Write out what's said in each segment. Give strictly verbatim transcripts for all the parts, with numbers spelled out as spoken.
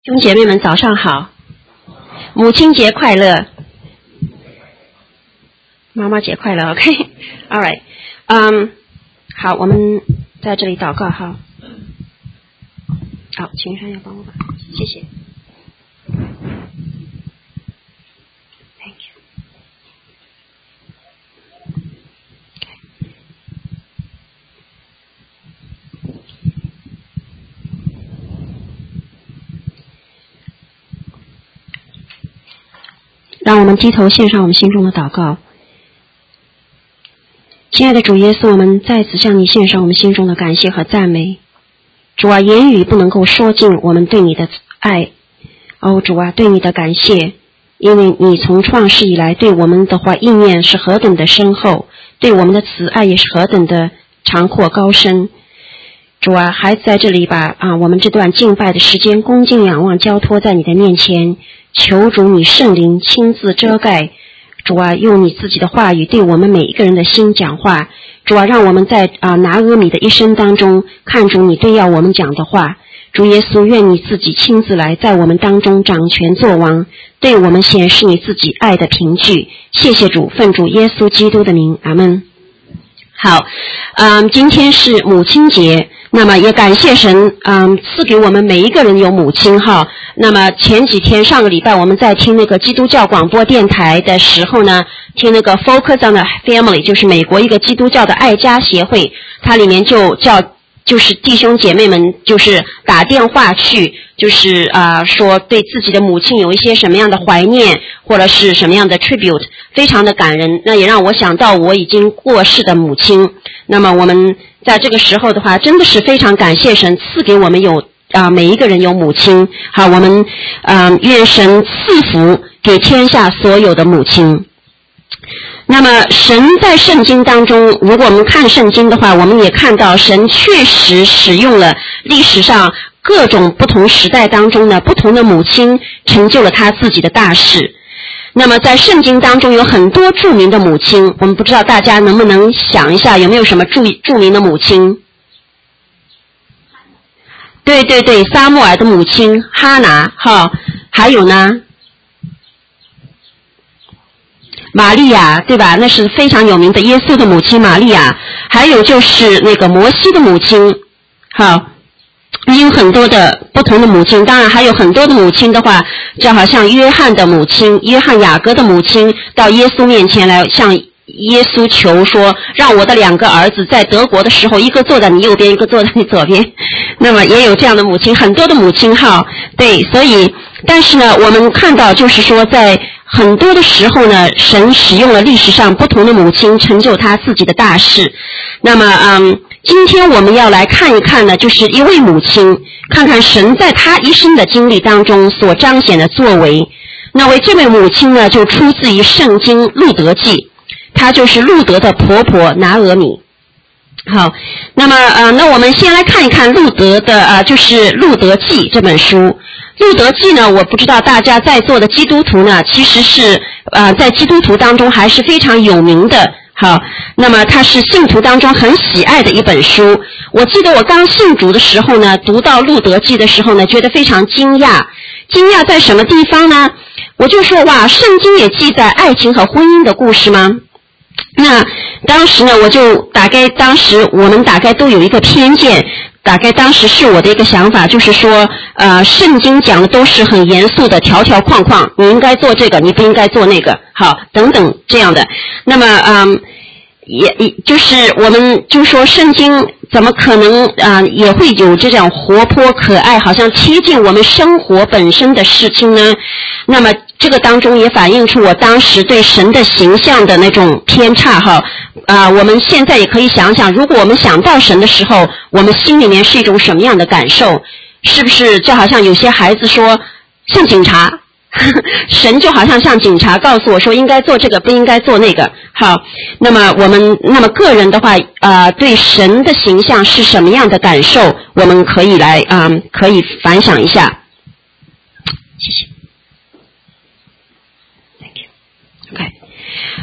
弟兄姐妹们早上好，母亲节快乐，妈妈节快乐 OK All right 嗯、um, 好，我们在这里祷告哈。好，请山要帮我吧，谢谢。Thank you。让我们低头献上我们心中的祷告。亲爱的主耶稣，我们再次向你献上我们心中的感谢和赞美。主啊，言语不能够说尽我们对你的爱。哦，主啊，对你的感谢，因为你从创世以来对我们的话意念是何等的深厚，对我们的慈爱也是何等的长阔高深。主啊，孩子在这里把啊我们这段敬拜的时间恭敬仰望交托在你的面前，求主你圣灵亲自遮盖。主啊，用你自己的话语对我们每一个人的心讲话。主啊，让我们在啊拿俄米的一生当中看出你对要我们讲的话。主耶稣，愿你自己亲自来在我们当中掌权作王，对我们显示你自己爱的凭据。谢谢主，奉主耶稣基督的名，阿们。好，嗯，今天是母亲节，那么也感谢神，嗯，赐给我们每一个人有母亲哈。那么前几天上个礼拜我们在听那个基督教广播电台的时候呢，听那个 Focus on the Family， 就是美国一个基督教的爱家协会，它里面就叫就是弟兄姐妹们就是打电话去，就是啊、呃、说对自己的母亲有一些什么样的怀念，或者是什么样的 tribute， 非常的感人。那也让我想到我已经过世的母亲。那么我们在这个时候的话，真的是非常感谢神赐给我们有啊、呃、每一个人有母亲。好，我们啊、呃、愿神赐福给天下所有的母亲。那么神在圣经当中，如果我们看圣经的话，我们也看到神确实使用了历史上各种不同时代当中呢不同的母亲，成就了他自己的大事。那么在圣经当中有很多著名的母亲，我们不知道大家能不能想一下有没有什么著著名的母亲。对对对，撒母耳的母亲哈拿哈，还有呢玛利亚，对吧？那是非常有名的耶稣的母亲玛利亚。还有就是那个摩西的母亲，好，有很多的不同的母亲。当然还有很多的母亲的话，就好像约翰的母亲，约翰雅各的母亲到耶稣面前来向耶稣求说，让我的两个儿子在德国的时候，一个坐在你右边，一个坐在你左边。那么也有这样的母亲，很多的母亲哈。对，所以但是呢，我们看到就是说在很多的时候呢，神使用了历史上不同的母亲成就他自己的大事。那么嗯，今天我们要来看一看呢，就是一位母亲，看看神在他一生的经历当中所彰显的作为。那为这位母亲呢，就出自于圣经路德记，她就是路德的婆婆拿俄米。好，那么呃，那我们先来看一看路德的呃，就是路德记这本书。路德记呢，我不知道大家在座的基督徒呢，其实是呃在基督徒当中还是非常有名的。好，那么它是信徒当中很喜爱的一本书。我记得我刚信主的时候呢，读到路德记的时候呢，觉得非常惊讶。惊讶在什么地方呢？我就说哇，圣经也记载爱情和婚姻的故事吗？那当时呢，我就大概当时我们大概都有一个偏见，大概当时是我的一个想法，就是说呃圣经讲的都是很严肃的条条框框，你应该做这个，你不应该做那个，好等等这样的。那么嗯也也就是我们就说圣经怎么可能啊、呃、也会有这种活泼可爱好像贴近我们生活本身的事情呢？那么这个当中也反映出我当时对神的形象的那种偏差哈啊、呃、我们现在也可以想想，如果我们想到神的时候，我们心里面是一种什么样的感受？是不是就好像有些孩子说像警察神就好像像警察告诉我说应该做这个不应该做那个。好，那么我们那么个人的话呃对神的形象是什么样的感受，我们可以来啊、呃、可以反想一下。谢谢 Thank you OK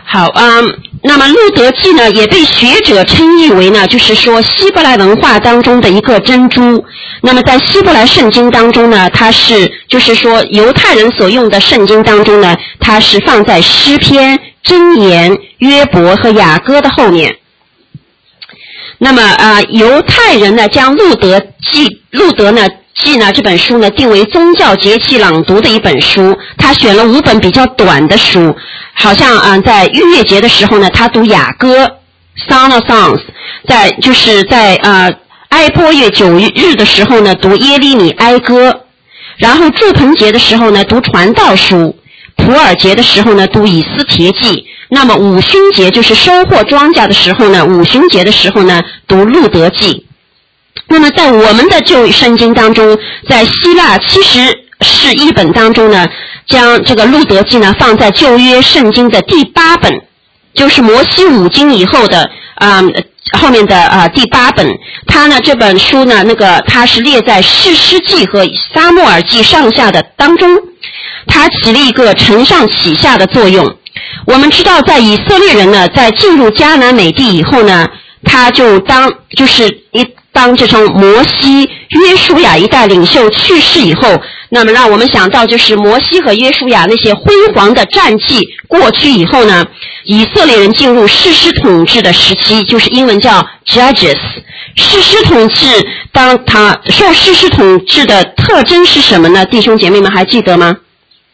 好，嗯，那么《路德记》呢，也被学者称义为呢，就是说希伯来文化当中的一个珍珠。那么在希伯来圣经当中呢，它是就是说犹太人所用的圣经当中呢，它是放在诗篇、箴言、约伯和雅歌的后面。那么啊、呃，犹太人呢，将《路德记》路德呢记呢这本书呢定为宗教节期朗读的一本书，他选了五本比较短的书，好像啊、呃、在逾越节的时候呢，他读雅歌 Song of Songs， 在就是在呃哀波月九日的时候呢读耶利米哀歌，然后祝棚节的时候呢读传道书，普尔节的时候呢读以斯帖记，那么五旬节就是收获庄稼的时候呢，五旬节的时候呢读路德记。那么在我们的旧圣经当中，在希腊七十士译本当中呢，将这个路德记呢放在旧约圣经的第八本，就是摩西五经以后的啊、呃、后面的啊、呃、第八本。它呢这本书呢，那个它是列在士师记和撒母耳记上下的当中，它起了一个承上启下的作用。我们知道，在以色列人呢，在进入迦南美地以后呢，他就当就是一当这种摩西、约书亚一代领袖去世以后，那么让我们想到就是摩西和约书亚那些辉煌的战绩过去以后呢，以色列人进入士师统治的时期，就是英文叫 Judges。士师统治，当他受士师统治的特征是什么呢？弟兄姐妹们还记得吗？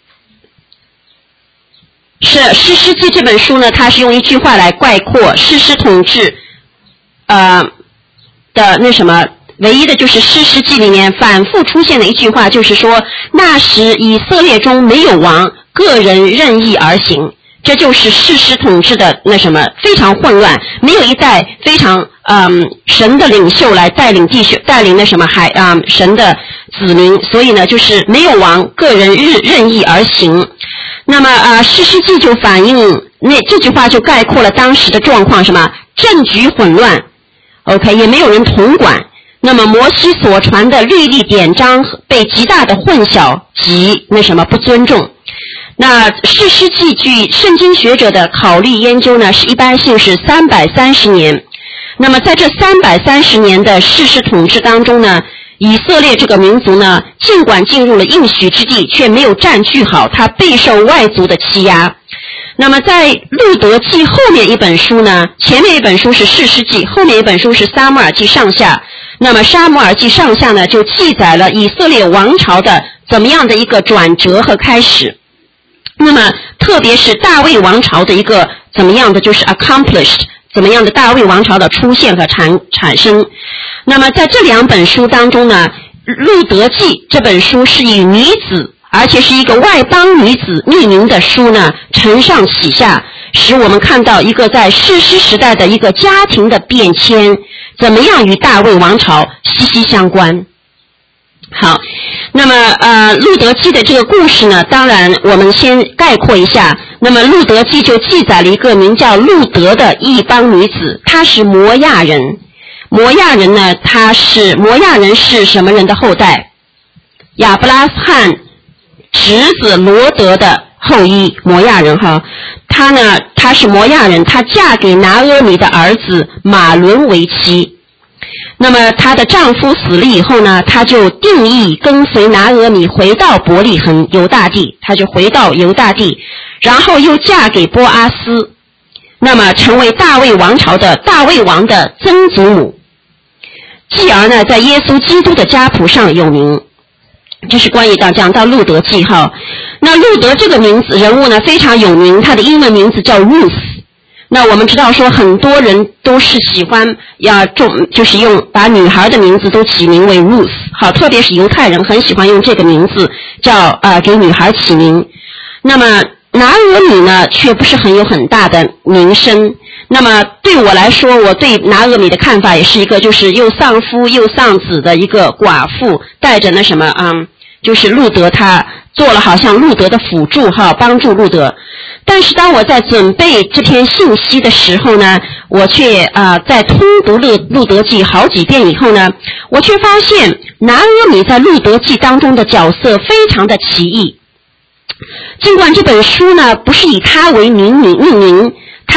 是《士师记》这本书呢，它是用一句话来概括士师统治，呃的那什么，唯一的就是《士师记》里面反复出现的一句话，就是说那时以色列中没有王，个人任意而行。这就是士师统治的那什么，非常混乱，没有一代非常嗯神的领袖来带领弟兄，带领那什么海啊、嗯、神的子民，所以呢就是没有王，个人任任意而行。那么啊，士师记就反映那这句话就概括了当时的状况，什么政局混乱 ，OK 也没有人统管。那么摩西所传的律例典章被极大的混淆及那什么不尊重。那士师记据圣经学者的考虑研究呢，是一般性是三百三十年。那么在这三百三十年的士师统治当中呢，以色列这个民族呢，尽管进入了应许之地，却没有占据好，他备受外族的欺压。那么在路德记后面一本书呢，前面一本书是士师记，后面一本书是撒母耳记上下。那么撒母耳记上下呢，就记载了以色列王朝的怎么样的一个转折和开始。那么特别是大卫王朝的一个怎么样的就是 accomplished， 怎么样的大卫王朝的出现和产产生。那么在这两本书当中呢，路德记这本书是以女子，而且是一个外邦女子命名的书呢，承上启下，使我们看到一个在士师时代的一个家庭的变迁，怎么样与大卫王朝息息相关。好，那么呃，路德记的这个故事呢，当然我们先概括一下。那么路德记就记载了一个名叫路德的异邦女子，她是摩亚人。摩亚人呢，她是摩亚人是什么人的后代？亚伯拉罕侄子罗德的后裔，摩亚人哈。她呢，她是摩亚人，她嫁给拿俄米的儿子马伦为妻。那么她的丈夫死了以后呢，她就定义跟随拿俄米回到伯利恒犹大地，她就回到犹大地，然后又嫁给波阿斯，那么成为大卫王朝的大卫王的曾祖母。继而呢，在耶稣基督的家谱上有名。这是关于到讲到路德记号。那路德这个名字人物呢非常有名，他的英文名字叫 Ruth。那我们知道说很多人都是喜欢要重，就是用把女孩的名字都起名为 Ruth， 好，特别是犹太人很喜欢用这个名字叫呃给女孩起名。那么拿俄米呢却不是很有很大的名声。那么对我来说，我对拿俄米的看法也是一个就是又丧夫又丧子的一个寡妇，带着那什么嗯，就是路德他做了好像路德的辅助哈，帮助路德。但是当我在准备这篇信息的时候呢，我却啊、呃、在通读路路德记好几遍以后呢，我却发现拿俄米在路德记当中的角色非常的奇异。尽管这本书呢不是以他为名名命名，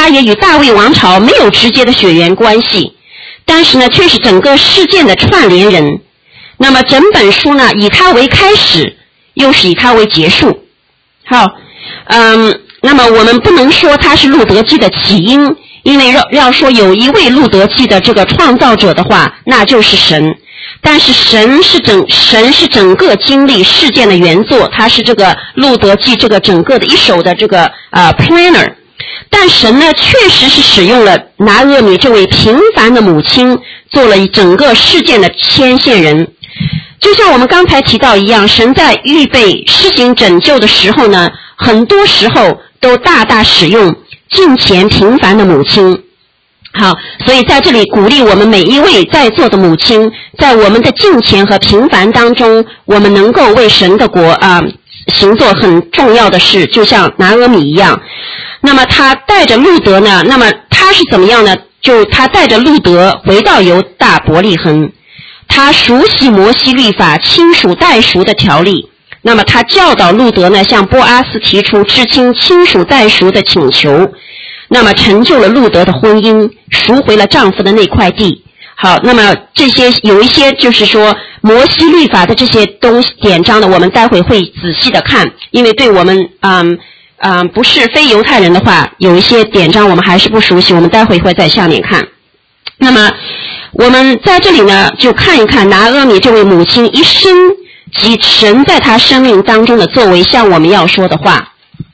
他也与大卫王朝没有直接的血缘关系，但是呢，却是整个事件的串联人。那么整本书呢，以他为开始，又是以他为结束。好，嗯，那么我们不能说他是路德记的起因，因为要要说有一位路德记的这个创造者的话，那就是神。但是神是整神是整个经历事件的原作，他是这个路德记这个整个的一手的这个呃 planner。但神呢，确实是使用了拿俄米这位平凡的母亲，做了整个事件的牵线人。就像我们刚才提到一样，神在预备施行拯救的时候呢，很多时候都大大使用敬虔平凡的母亲。好，所以在这里鼓励我们每一位在座的母亲，在我们的敬虔和平凡当中，我们能够为神的国啊、呃、行做很重要的事，就像拿俄米一样。那么他带着路德呢，那么他是怎么样呢？就他带着路德回到犹大伯利恒，他熟悉摩西律法亲属代赎的条例。那么他教导路德呢，向波阿斯提出至亲亲属代赎的请求，那么成就了路德的婚姻，赎回了丈夫的那块地。好，那么这些有一些就是说摩西律法的这些东西典章呢，我们待会会仔细的看，因为对我们嗯嗯不是非犹太人的话，有一些典章我们还是不熟悉，我们待会会在下面看。那么我们在这里呢，就看一看拿俄米这位母亲一生及神在她生命当中的作为，向我们要说的话。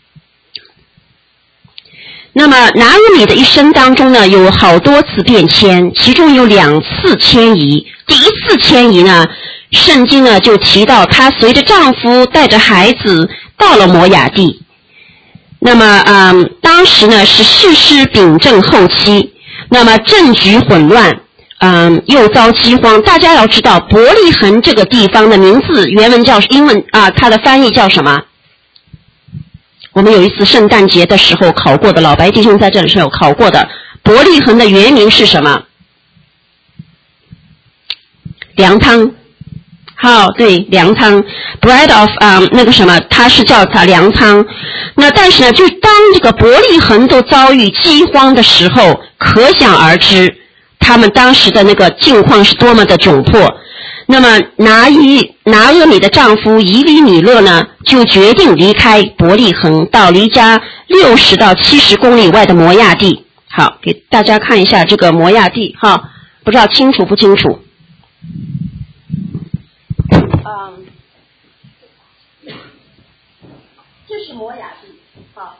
那么拿俄米的一生当中呢，有好多次变迁，其中有两次迁移。第一次迁移呢，圣经呢就提到她随着丈夫带着孩子到了摩亚地。那么嗯，当时呢是士师秉政后期，那么政局混乱，嗯，又遭饥荒。大家要知道伯利恒这个地方的名字原文叫英文啊，它的翻译叫什么？我们有一次圣诞节的时候考过的，老白弟兄在这里是有考过的。伯利恒的原名是什么？粮汤。好，对，粮汤 ，bread of 啊、um, 那个什么，它是叫它粮汤。那但是呢，就当这个伯利恒都遭遇饥荒的时候，可想而知，他们当时的那个境况是多么的窘迫。那么拿伊拿俄米的丈夫以利米勒呢，就决定离开伯利恒，到离家六十到七十公里外的摩亚地。好，给大家看一下这个摩亚地，哈，不知道清楚不清楚？嗯，这是摩亚地，好，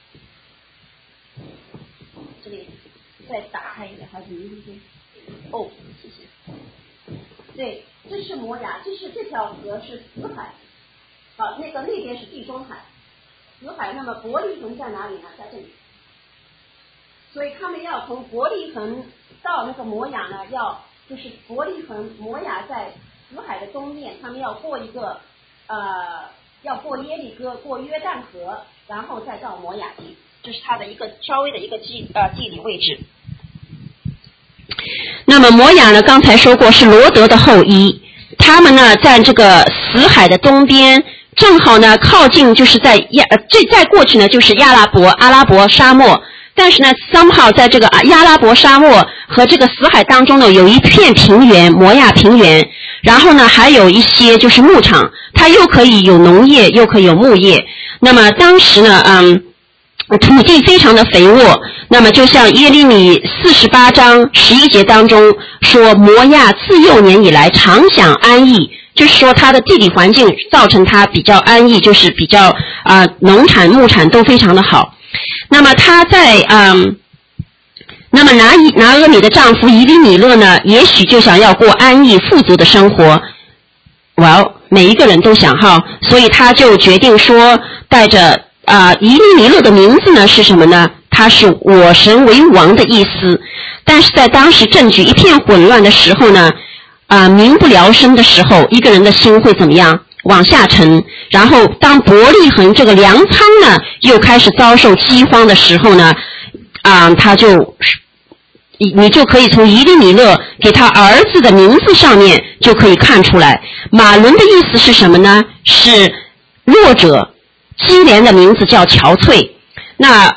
这里再打开一点，还是明天？哦，谢谢。对。这是摩亚，这是这条河是死海，好，那个那边是地中海，死海。那么伯利恒在哪里呢？在这里。所以他们要从伯利恒到那个摩亚呢，要就是伯利恒摩亚在死海的东面，他们要过一个呃，要过耶利哥，过约旦河，然后再到摩亚地，这是它的一个稍微的一个地呃地理位置。那么摩亚呢，刚才说过是罗德的后裔，他们呢在这个死海的东边，正好呢靠近就是在亚这再过去呢就是亚拉伯阿拉伯沙漠，但是呢 somehow 在这个亚拉伯沙漠和这个死海当中呢有一片平原，摩亚平原，然后呢还有一些就是牧场，它又可以有农业又可以有牧业。那么当时呢嗯土地非常的肥沃，那么就像耶利米四十八章十一节当中说，摩亚自幼年以来常享安逸，就是说它的地理环境造成它比较安逸，就是比较啊、呃、农产牧产都非常的好。那么他在嗯，那么拿以拿俄米的丈夫以利米勒呢，也许就想要过安逸富足的生活，哇、wow, 每一个人都想哈，所以他就决定说带着啊，以利米勒的名字呢是什么呢？它是我神为王的意思。但是在当时政局一片混乱的时候呢，啊、呃，民不聊生的时候，一个人的心会怎么样？往下沉。然后当伯利恒这个粮仓呢又开始遭受饥荒的时候呢，啊、呃，他就你就可以从以利米勒给他儿子的名字上面就可以看出来。马伦的意思是什么呢？是弱者。基连的名字叫憔悴。那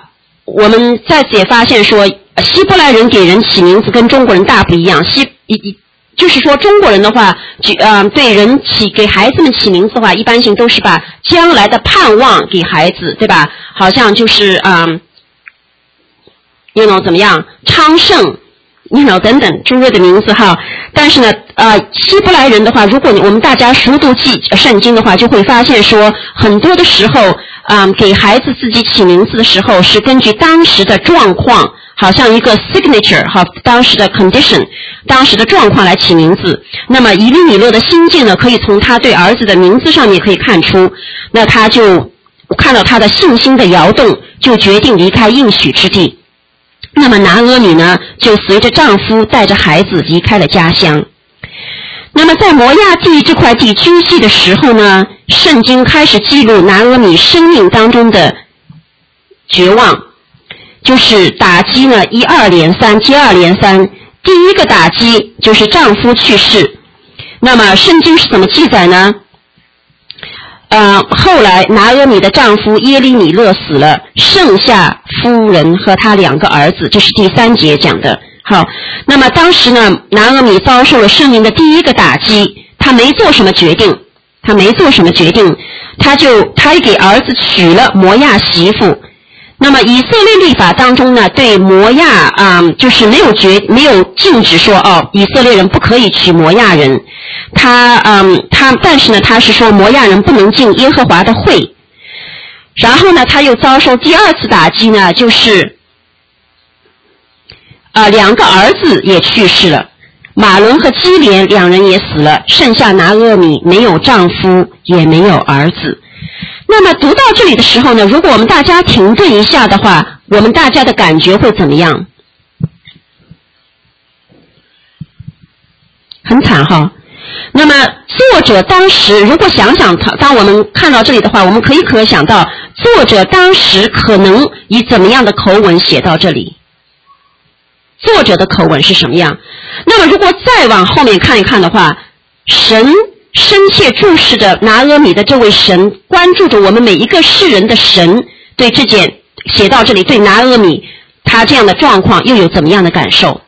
我们再次也发现说，希伯来人给人起名字跟中国人大不一样。希一一就是说中国人的话，呃，对人起给孩子们起名字的话，一般性都是把将来的盼望给孩子，对吧？好像就是嗯 ，you know 怎么样，昌盛 ，you know 等等诸类的名字哈。但是呢，呃，希伯来人的话，如果我们大家熟读记圣经的话，就会发现说，很多的时候，嗯，给孩子自己起名字的时候，是根据当时的状况，好像一个 signature 哈，当时的 condition， 当时的状况来起名字。那么以利米勒的心境呢，可以从他对儿子的名字上面可以看出，那他就看到他的信心的摇动，就决定离开应许之地。那么拿俄米呢，就随着丈夫带着孩子离开了家乡。那么在摩亚地这块地居住的时候呢，圣经开始记录拿俄米生命当中的绝望，就是打击呢一二连三，接二连三。第一个打击就是丈夫去世。那么圣经是怎么记载呢？呃，后来拿俄米的丈夫耶利米勒死了，剩下夫人和他两个儿子，这是第三节讲的。好，那么当时呢，拿俄米遭受了生命的第一个打击，他没做什么决定，他没做什么决定，他就他给儿子娶了摩亚媳妇。那么以色列律法当中呢，对摩亚啊、嗯，就是没有决没有禁止说哦，以色列人不可以娶摩亚人。他嗯他但是呢，他是说摩亚人不能进耶和华的会。然后呢，他又遭受第二次打击呢，就是啊、呃、两个儿子也去世了，马伦和基连两人也死了，剩下拿俄米没有丈夫也没有儿子。那么读到这里的时候呢，如果我们大家停顿一下的话，我们大家的感觉会怎么样？很惨哈。那么作者当时如果想想，当我们看到这里的话，我们可以可想到作者当时可能以怎么样的口吻写到这里，作者的口吻是什么样。那么如果再往后面看一看的话，神深切注视着拿俄米的这位神，关注着我们每一个世人的神，对这件写到这里，对拿俄米他这样的状况又有怎么样的感受？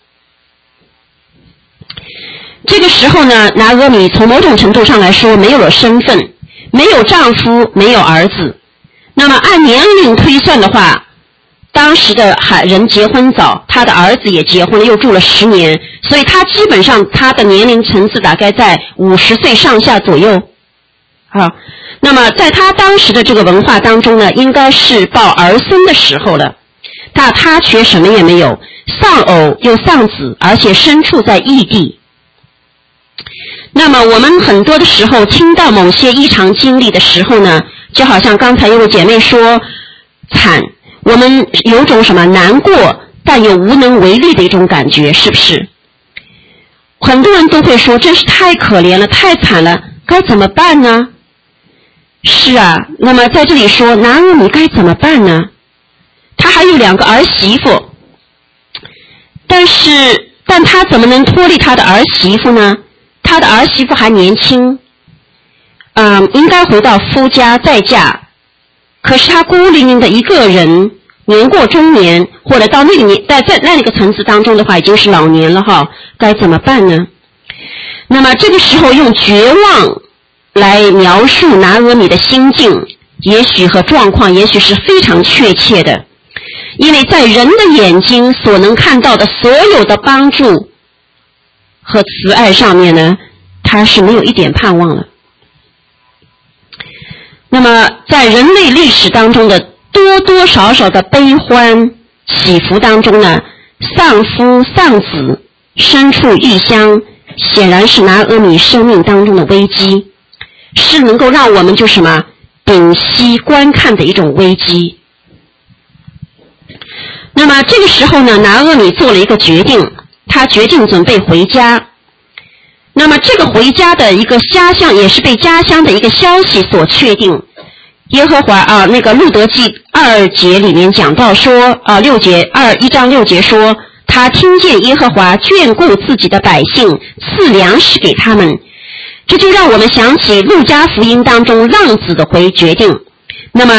这个时候呢，拿俄米从某种程度上来说没有了身份，没有丈夫，没有儿子。那么按年龄推算的话，当时的人结婚早，他的儿子也结婚了，又住了十年，所以他基本上他的年龄层次大概在五十岁上下左右。啊，那么在他当时的这个文化当中呢，应该是抱儿孙的时候了。但他却什么也没有，丧偶又丧子，而且身处在异地。那么我们很多的时候听到某些异常经历的时候呢，就好像刚才一位姐妹说惨，我们有种什么难过但又无能为力的一种感觉，是不是？很多人都会说真是太可怜了，太惨了，该怎么办呢？是啊，那么在这里说拿俄米该怎么办呢？他还有两个儿媳妇，但是但他怎么能脱离他的儿媳妇呢？他的儿媳妇还年轻，嗯，应该回到夫家再嫁，可是他孤零零的一个人，年过中年，或者到那个年在在那个层次当中的话，已经是老年了哈，该怎么办呢？那么这个时候用绝望来描述拿俄米的心境，也许和状况也许是非常确切的，因为在人的眼睛所能看到的所有的帮助和慈爱上面呢，他是没有一点盼望了。那么在人类历史当中的多多少少的悲欢起伏当中呢，丧夫丧子身处异乡，显然是拿俄米生命当中的危机，是能够让我们就什么屏息观看的一种危机。那么这个时候呢，拿俄米做了一个决定，他决定准备回家。那么这个回家的一个家乡也是被家乡的一个消息所确定。耶和华啊，那个路德记二节里面讲到说啊，六节二一章六节说，他听见耶和华眷顾自己的百姓，赐粮食给他们。这就让我们想起路加福音当中浪子的回决定。那么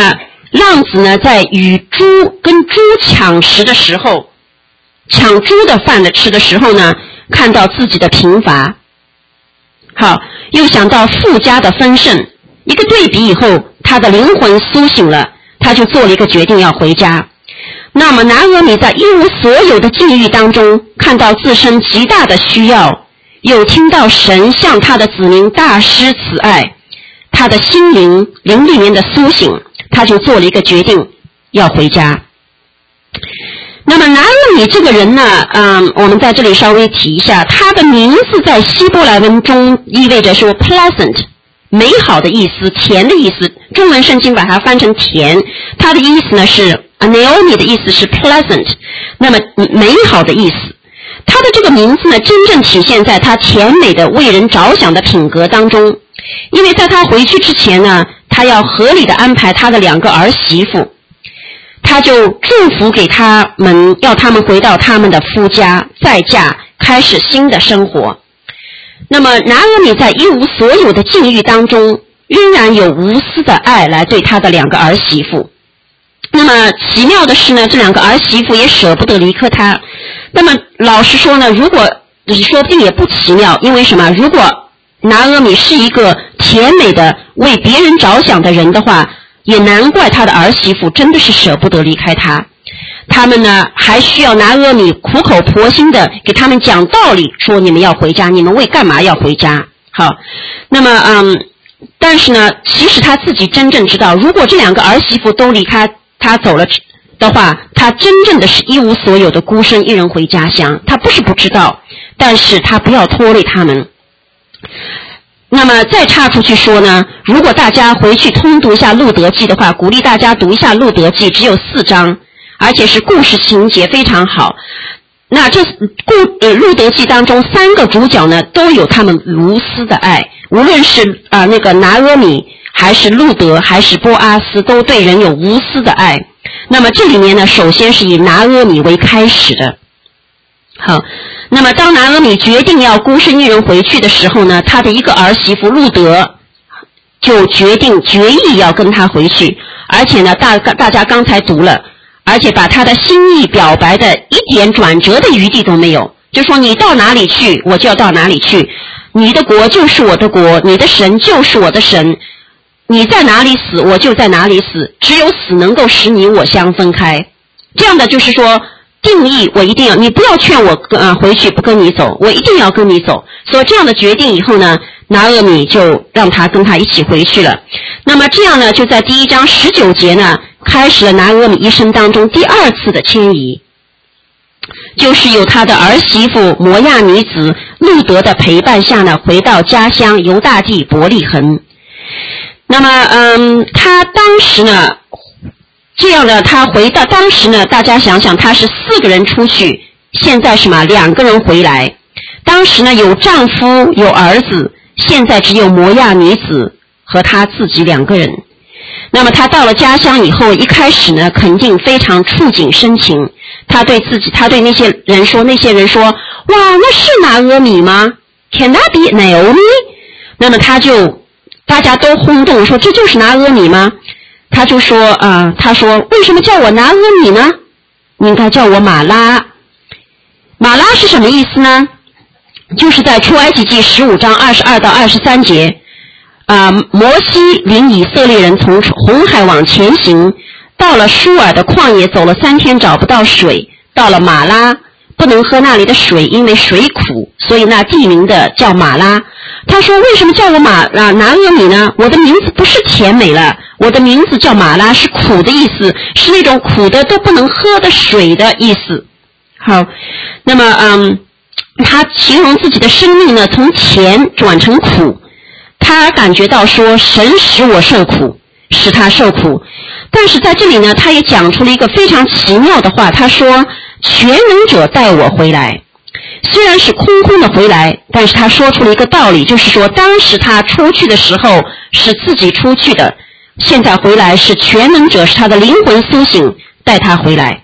浪子呢在与猪跟猪抢食的时候，抢猪的饭的吃的时候呢，看到自己的贫乏，好，又想到富家的丰盛，一个对比以后，他的灵魂苏醒了，他就做了一个决定要回家。那么拿俄米在一无所有的境遇当中，看到自身极大的需要，又听到神向他的子民大施慈爱，他的心灵灵里面的苏醒，他就做了一个决定要回家。那么拿俄米这个人呢，嗯，我们在这里稍微提一下，他的名字在希伯来文中意味着说 pleasant， 美好的意思，甜的意思，中文圣经把它翻成甜，它的意思呢是 Naomi 的意思是 pleasant， 那么美好的意思。他的这个名字呢，真正体现在他甜美的为人着想的品格当中。因为在他回去之前呢，他要合理的安排他的两个儿媳妇，他就祝福给他们，要他们回到他们的夫家，再嫁，开始新的生活。那么拿俄米在一无所有的境遇当中，仍然有无私的爱来对他的两个儿媳妇。那么奇妙的是呢，这两个儿媳妇也舍不得离开他。那么老实说呢，如果说不定也不奇妙，因为什么？如果拿俄米是一个甜美的为别人着想的人的话，也难怪他的儿媳妇真的是舍不得离开他。他们呢还需要拿俄米苦口婆心的给他们讲道理，说你们要回家，你们为干嘛要回家？好，那么嗯，但是呢，其实他自己真正知道，如果这两个儿媳妇都离开他走了的话，他真正的是一无所有的孤身一人回家乡。他不是不知道，但是他不要拖累他们。那么再插出去说呢，如果大家回去通读一下路德记的话，鼓励大家读一下路德记，只有四章，而且是故事情节非常好。那这故呃路德记当中三个主角呢，都有他们无私的爱，无论是啊、呃、那个拿俄米，还是路德，还是波阿斯，都对人有无私的爱。那么这里面呢，首先是以拿俄米为开始的。好，那么当拿俄米决定要孤身一人回去的时候呢，他的一个儿媳妇路德就决定决意要跟他回去，而且呢大大家刚才读了，而且把他的心意表白的一点转折的余地都没有，就说你到哪里去我就要到哪里去，你的国就是我的国，你的神就是我的神，你在哪里死我就在哪里死，只有死能够使你我相分开。这样的就是说定义，我一定要，你不要劝我呃回去不跟你走，我一定要跟你走。所以这样的决定以后呢，拿俄米就让他跟他一起回去了。那么这样呢，就在第一章十九节呢，开始了拿俄米一生当中第二次的迁移，就是有他的儿媳妇摩亚女子路德的陪伴下呢，回到家乡犹大地伯利恒。那么嗯，他当时呢这样呢，他回到当时呢，大家想想，他是四个人出去，现在什么两个人回来。当时呢有丈夫有儿子，现在只有摩亚女子和他自己两个人。那么他到了家乡以后，一开始呢肯定非常触景生情，他对自己，他对那些人说，那些人说，哇，那是拿俄米吗？ Can that be Naomi？ 那么他就大家都轰动说，这就是拿俄米吗？他就说啊、呃，他说为什么叫我拿俄米呢？你应该叫我马拉。马拉是什么意思呢？就是在出埃及记十五章二十二到二十三节啊、呃，摩西领以色列人从红海往前行，到了舒尔的旷野，走了三天找不到水，到了马拉，不能喝那里的水，因为水苦，所以那地名的叫马拉。他说为什么叫我马啊拿俄米呢？我的名字不是甜美了，我的名字叫马拉，是苦的意思，是那种苦的都不能喝的水的意思。好，那么嗯，他形容自己的生命呢，从甜转成苦，他感觉到说神使我受苦，使他受苦。但是在这里呢，他也讲出了一个非常奇妙的话，他说全能者带我回来。虽然是空空的回来，但是他说出了一个道理，就是说当时他出去的时候是自己出去的，现在回来是全能者，是他的灵魂苏醒带他回来。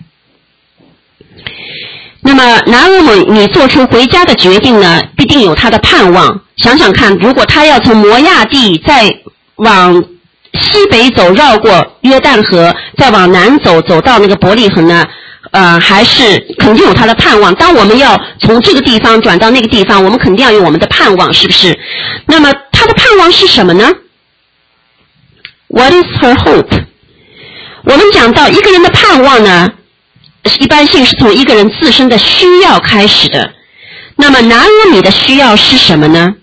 那么拿俄米做出回家的决定呢，必定有他的盼望。想想看，如果他要从摩亚地再往西北走，绕过约旦河，再往南走，走到那个伯利恒呢，呃，还是肯定有他的盼望。当我们要从这个地方转到那个地方，我们肯定要有我们的盼望，是不是？那么他的盼望是什么呢？ What is her hope？ 我们讲到一个人的盼望呢，一般性是从一个人自身的需要开始的。那么拿俄米的需要是什么呢？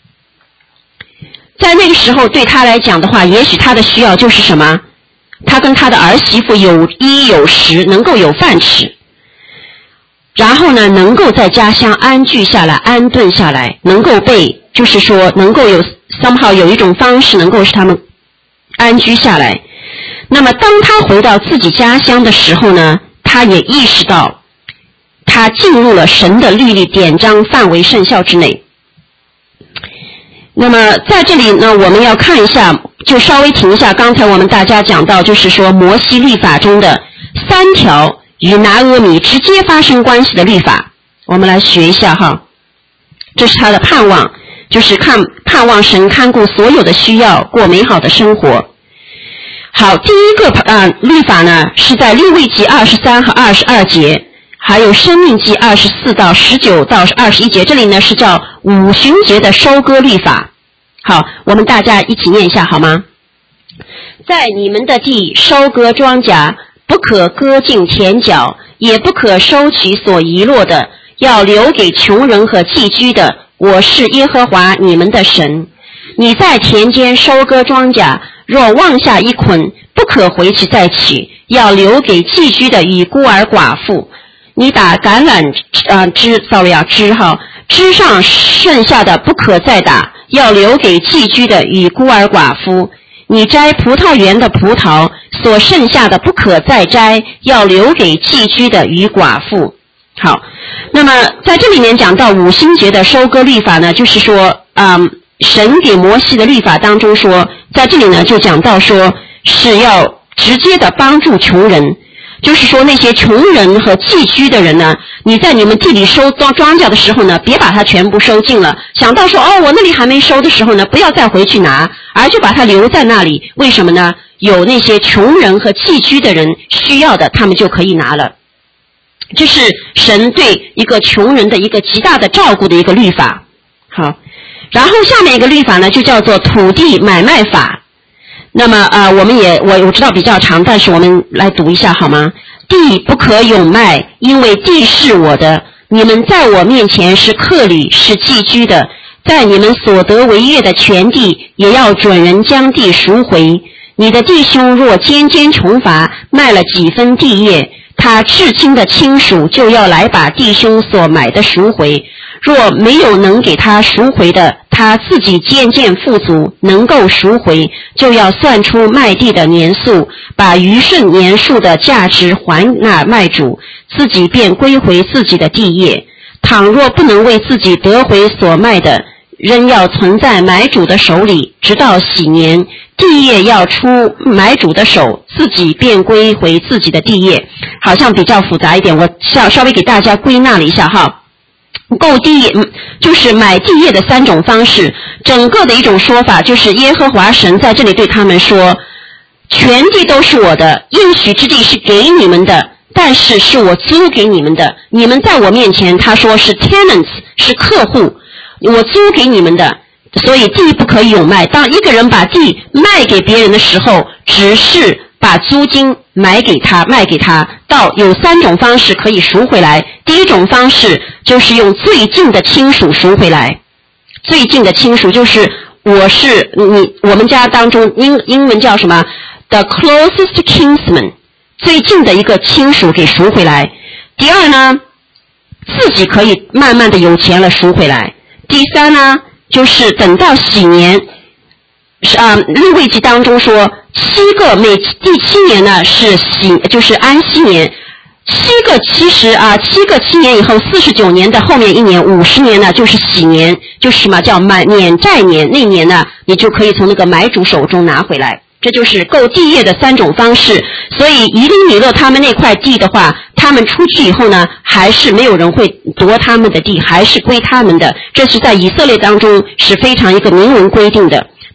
在那个时候对他来讲的话，也许他的需要就是什么？他跟他的儿媳妇有衣有食，能够有饭吃，然后呢，能够在家乡安居下来，安顿下来，能够被，就是说能够有 somehow 有一种方式能够使他们安居下来。那么当他回到自己家乡的时候呢，他也意识到他进入了神的律例典章范围圣效之内。那么在这里呢，我们要看一下，就稍微停一下刚才我们大家讲到，就是说摩西律法中的三条与拿俄米直接发生关系的律法，我们来学一下哈。这是他的盼望，就是看盼望神看顾所有的需要，过美好的生活。好，第一个呃律法呢，是在利未记二十三和二十二节，还有申命记二十四到十九到二十一节，这里呢是叫五旬节的收割律法。好，我们大家一起念一下好吗？在你们的地收割庄稼，不可割尽田角，也不可收取所遗落的，要留给穷人和寄居的。我是耶和华你们的神。你在田间收割庄稼，若忘下一捆，不可回去再取，要留给寄居的与孤儿寡妇。你打橄榄呃枝 sorry 啊枝哈枝上剩下的不可再打，要留给寄居的与孤儿寡妇。你摘葡萄园的葡萄，所剩下的不可再摘，要留给寄居的与寡妇。好，那么在这里面讲到五旬节的收割律法呢，就是说嗯神给摩西的律法当中说，在这里呢就讲到说是要直接的帮助穷人，就是说那些穷人和寄居的人呢，你在你们地里收庄庄稼的时候呢，别把它全部收尽了，想到说哦我那里还没收的时候呢，不要再回去拿，而就把它留在那里。为什么呢？有那些穷人和寄居的人需要的，他们就可以拿了。这是神对一个穷人的一个极大的照顾的一个律法。好，然后下面一个律法呢，就叫做土地买卖法。那么呃，我们也我我知道比较长，但是我们来读一下好吗？地不可永卖，因为地是我的，你们在我面前是客旅，是寄居的，在你们所得为业的全地，也要准人将地赎回。你的弟兄若间间重罚，卖了几分地业，他至亲的亲属就要来把弟兄所买的赎回。若没有能给他赎回的，他自己渐渐富足，能够赎回，就要算出卖地的年数，把余剩年数的价值还那卖主，自己便归回自己的地业。倘若不能为自己得回所卖的，仍要存在买主的手里，直到喜年，地业要出买主的手，自己便归回自己的地业。好像比较复杂一点，我稍稍微给大家归纳了一下哈。购地业就是买地业的三种方式，整个的一种说法就是耶和华神在这里对他们说，全地都是我的，应许之地是给你们的，但是是我租给你们的，你们在我面前他说是 tenants 是客户，我租给你们的，所以地不可以永卖。当一个人把地卖给别人的时候，只是把租金买给他卖给他，到有三种方式可以赎回来。第一种方式就是用最近的亲属赎回来，最近的亲属就是我是你我们家当中英英文叫什么 the closest kinsman， 最近的一个亲属给赎回来。第二呢，自己可以慢慢的有钱了赎回来。第三呢，就是等到喜年是啊，利未记当中说七个每第七年呢是喜，就是安息年，七个其实啊七个七年以后四十九年的后面一年五十年呢就是喜年，就是什么叫买免债年，那年呢你就可以从那个买主手中拿回来。这就是购地业的三种方式。所以以利米勒他们那块地的话，他们出去以后呢，还是没有人会夺他们的地，还是归他们的，这是在以色列当中是非常一个明文规定的。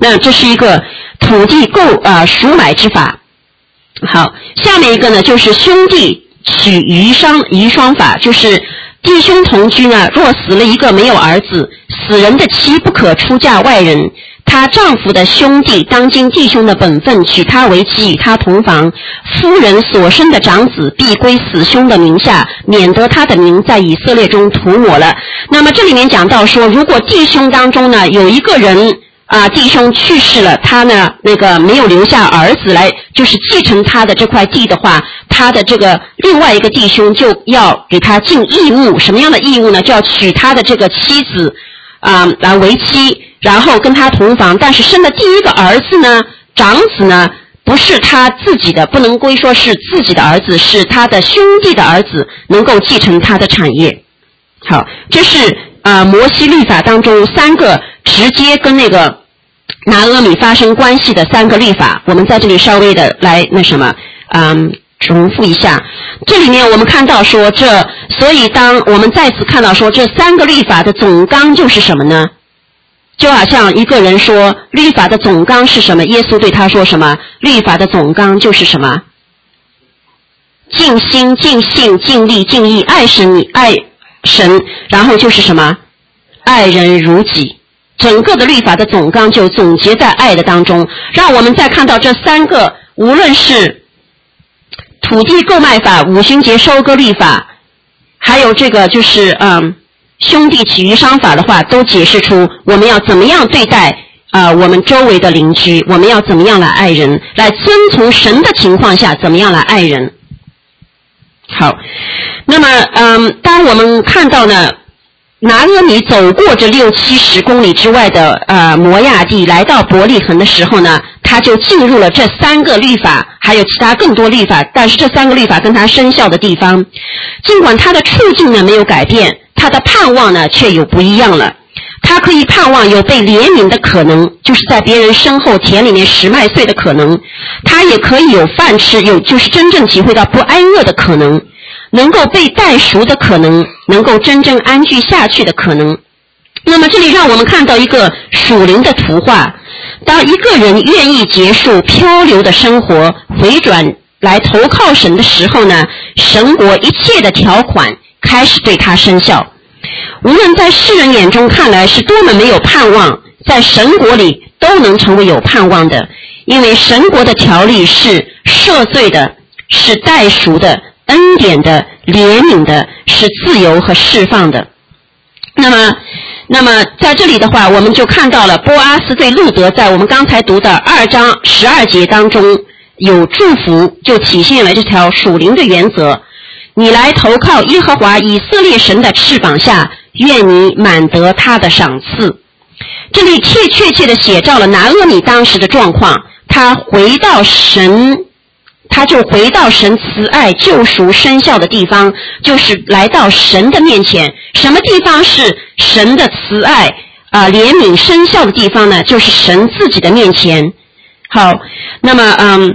那这是一个土地购啊、呃、赎买之法。好，下面一个呢就是兄弟取遗孀遗孀法，就是弟兄同居呢，若死了一个没有儿子，死人的妻不可出嫁外人，她丈夫的兄弟当尽弟兄的本分，娶她为妻，与她同房，夫人所生的长子必归死兄的名下，免得他的名在以色列中涂抹了。那么这里面讲到说，如果弟兄当中呢有一个人啊，弟兄去世了，他呢那个没有留下儿子来就是继承他的这块地的话，他的这个另外一个弟兄就要给他尽义务。什么样的义务呢？就要娶他的这个妻子啊来为妻，然后跟他同房。但是生的第一个儿子呢，长子呢不是他自己的，不能归说是自己的儿子，是他的兄弟的儿子能够继承他的产业。好，这是啊、呃、摩西律法当中三个直接跟那个拿俄米发生关系的三个律法，我们在这里稍微的来那什么嗯重复一下。这里面我们看到说这，所以当我们再次看到说这三个律法的总纲就是什么呢？就好像一个人说律法的总纲是什么，耶稣对他说什么？律法的总纲就是什么？尽心尽性尽力尽意爱神，你爱神，然后就是什么？爱人如己。整个的律法的总纲就总结在爱的当中。让我们再看到这三个，无论是土地购买法、五旬节收割律法，还有这个就是嗯兄弟取遗孀法的话，都解释出我们要怎么样对待啊、呃、我们周围的邻居，我们要怎么样来爱人，来遵从神的情况下怎么样来爱人。好，那么嗯当我们看到呢拿俄米走过这六七十公里之外的呃摩亚地，来到伯利恒的时候呢，他就进入了这三个律法，还有其他更多律法，但是这三个律法跟他生效的地方，尽管他的处境呢没有改变，他的盼望呢却有不一样了。他可以盼望有被怜悯的可能，就是在别人身后田里面拾麦穗的可能，他也可以有饭吃，有就是真正体会到不挨饿的可能，能够被代赎的可能，能够真正安居下去的可能。那么这里让我们看到一个属灵的图画，当一个人愿意结束漂流的生活，回转来投靠神的时候呢，神国一切的条款开始对他生效。无论在世人眼中看来是多么没有盼望，在神国里都能成为有盼望的，因为神国的条例是赦罪的，是代赎的，恩典的，怜悯的，是自由和释放的。那么那么在这里的话，我们就看到了波阿斯对路德在我们刚才读的二章十二节当中有祝福，就体现了这条属灵的原则。你来投靠耶和华以色列神的翅膀下，愿你满得他的赏赐。这里确确切的写照了拿俄米当时的状况，他回到神他就回到神慈爱救赎生效的地方，就是来到神的面前。什么地方是神的慈爱啊、呃、怜悯生效的地方呢？就是神自己的面前。好，那么嗯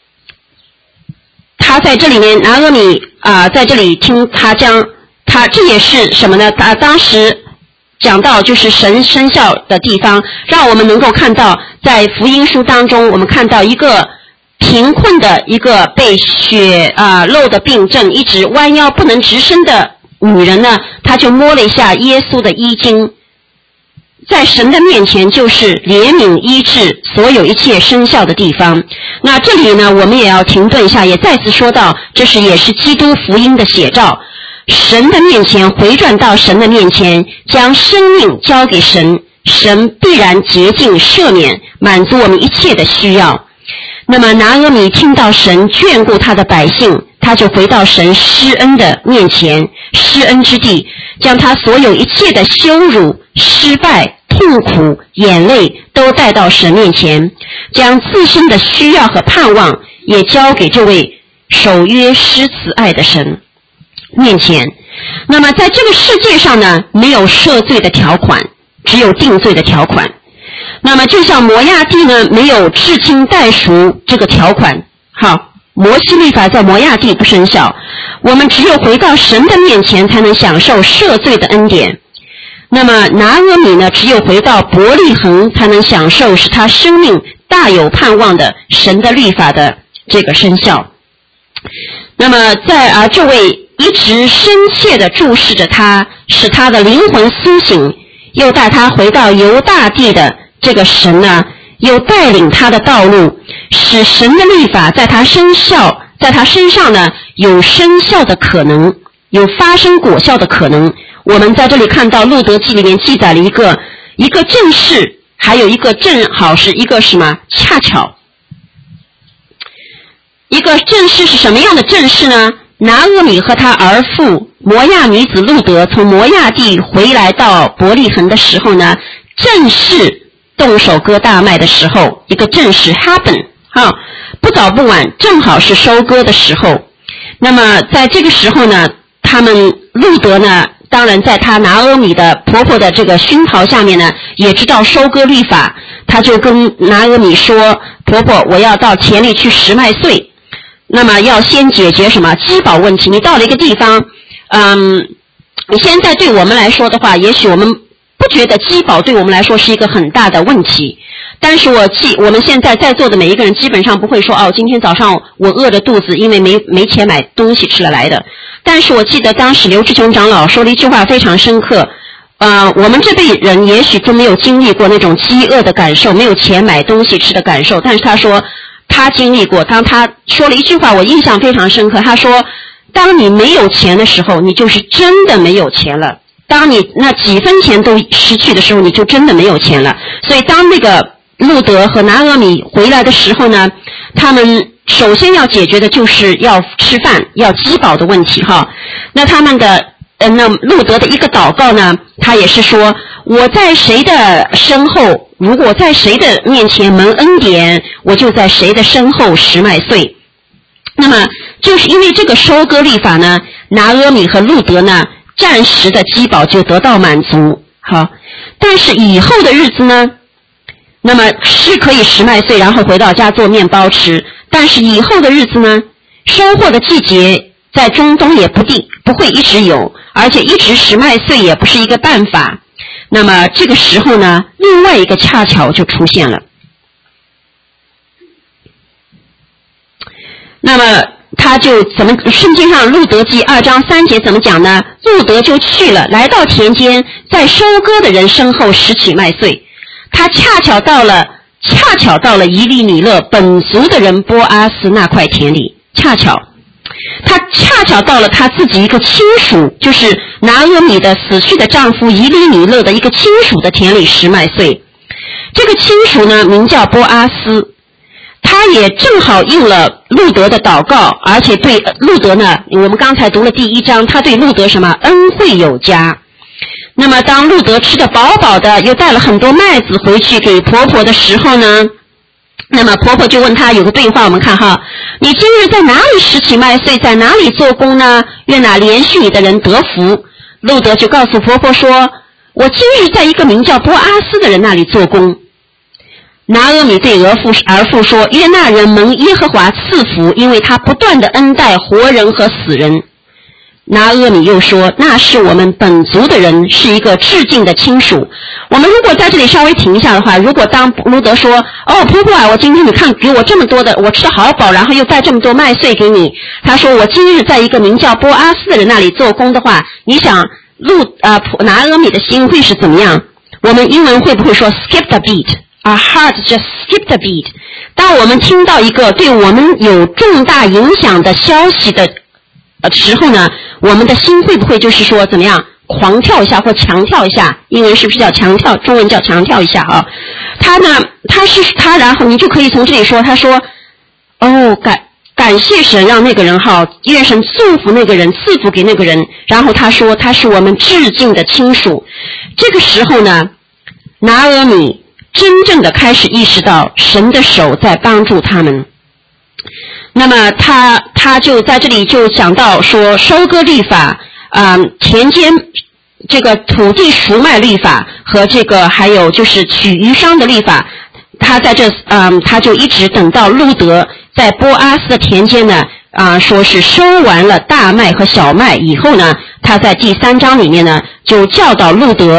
他在这里面拿俄米啊、呃、在这里听他将他这也是什么呢？他当时讲到就是神生效的地方，让我们能够看到在福音书当中，我们看到一个贫困的一个被血啊、呃、漏的病症一直弯腰不能直身的女人呢，她就摸了一下耶稣的衣襟，在神的面前就是怜悯医治所有一切生效的地方。那这里呢我们也要停顿一下，也再次说到这是也是基督福音的写照，神的面前回转到神的面前，将生命交给神，神必然洁净赦免，满足我们一切的需要。那么拿俄米听到神眷顾他的百姓，他就回到神施恩的面前，施恩之地，将他所有一切的羞辱、失败、痛苦、眼泪都带到神面前，将自身的需要和盼望也交给这位守约施慈爱的神面前。那么在这个世界上呢，没有赦罪的条款，只有定罪的条款。那么就像摩亚地呢没有至亲代赎这个条款，好，摩西律法在摩亚地不生效，我们只有回到神的面前才能享受赦罪的恩典。 那么拿俄米呢，只有回到伯利恒才能享受使他生命大有盼望的神的律法的这个生效。那么在而这位一直深切地注视着他，使他的灵魂苏醒，又带他回到犹大地的这个神呢，又带领他的道路，使神的律法在他身效，在他身上呢有生效的可能，有发生果效的可能。我们在这里看到路德记里面记载了一个一个正式，还有一个正好是一个什么恰巧。一个正式是什么样的正式呢？拿俄米和他儿妇摩亚女子路德从摩亚地回来到伯利恒的时候呢，正是动手割大麦的时候，一个正式 happen 哈，不早不晚，正好是收割的时候。那么在这个时候呢，他们路德呢，当然在他拿俄米的婆婆的这个熏陶下面呢，也知道收割律法，他就跟拿俄米说，婆婆，我要到田里去拾麦穗，那么要先解决什么饥饱问题。你到了一个地方，嗯，现在对我们来说的话，也许我们不觉得饥饱对我们来说是一个很大的问题，但是我记我们现在在座的每一个人基本上不会说，哦，今天早上我饿着肚子，因为没没钱买东西吃了来的。但是我记得当时刘志雄长老说了一句话非常深刻，呃，我们这辈人也许都没有经历过那种饥饿的感受，没有钱买东西吃的感受，但是他说他经历过。当他说了一句话我印象非常深刻，他说当你没有钱的时候，你就是真的没有钱了，当你那几分钱都失去的时候，你就真的没有钱了。所以当那个路德和拿俄米回来的时候呢，他们首先要解决的就是要吃饭，要饥饱的问题哈。那他们的呃，那路德的一个祷告呢，他也是说，我在谁的身后，如果在谁的面前蒙恩典，我就在谁的身后拾麦穗。那么就是因为这个收割律法呢，拿俄米和路德呢暂时的饥饱就得到满足。好，但是以后的日子呢，那么是可以拾麦穗然后回到家做面包吃，但是以后的日子呢，收获的季节在中东也不定，不会一直有，而且一直拾麦穗也不是一个办法。那么这个时候呢，另外一个恰巧就出现了。那么他就怎么，圣经上路德记二章三节怎么讲呢？路德就去了，来到田间，在收割的人身后拾取麦穗。他恰巧到了，恰巧到了以利米勒本族的人波阿斯那块田里，恰巧，他恰巧到了他自己一个亲属，就是拿俄米的死去的丈夫以利米勒的一个亲属的田里拾麦穗。这个亲属呢，名叫波阿斯。他也正好应了路德的祷告，而且对路德呢，我们刚才读了第一章，他对路德什么恩惠有加。那么当路德吃得饱饱的，又带了很多麦子回去给婆婆的时候呢，那么婆婆就问他，有个对话我们看哈，你今日在哪里拾取麦穗，在哪里做工呢？愿那连续你的人得福。路德就告诉婆婆说，我今日在一个名叫波阿斯的人那里做工。拿俄米对儿妇儿妇说，约那人蒙耶和华赐福，因为他不断的恩待活人和死人。拿俄米又说，那是我们本族的人，是一个致敬的亲属。我们如果在这里稍微停一下的话，如果当路德说，哦婆婆啊，我今天你看给我这么多的，我吃得好饱，然后又带这么多麦穗给你，他说我今日在一个名叫波阿斯的人那里做工的话，你想路呃拿俄米的心会是怎么样？我们英文会不会说 skip the beat?Our heart just skipped a beat. 当我们听到一个对我们有重大影响的消息的时候呢，我们的心会不会就是说怎么样狂跳一下或强跳一下？英文是不是叫强跳？中文叫强跳一下啊？他呢，他是他，然后你就可以从这里说，他说，哦，感感谢神让那个人好，愿神祝福那个人，赐福给那个人。然后他说他是我们致敬的亲属。这个时候呢，拿俄米真正的开始意识到神的手在帮助他们。那么他他就在这里就讲到说，收割律法，嗯，田间这个土地赎卖律法和这个还有就是取鱼商的律法，他在这嗯他就一直等到路德在波阿斯的田间呢啊、呃、说是收完了大麦和小麦以后呢，他在第三章里面呢就教导路德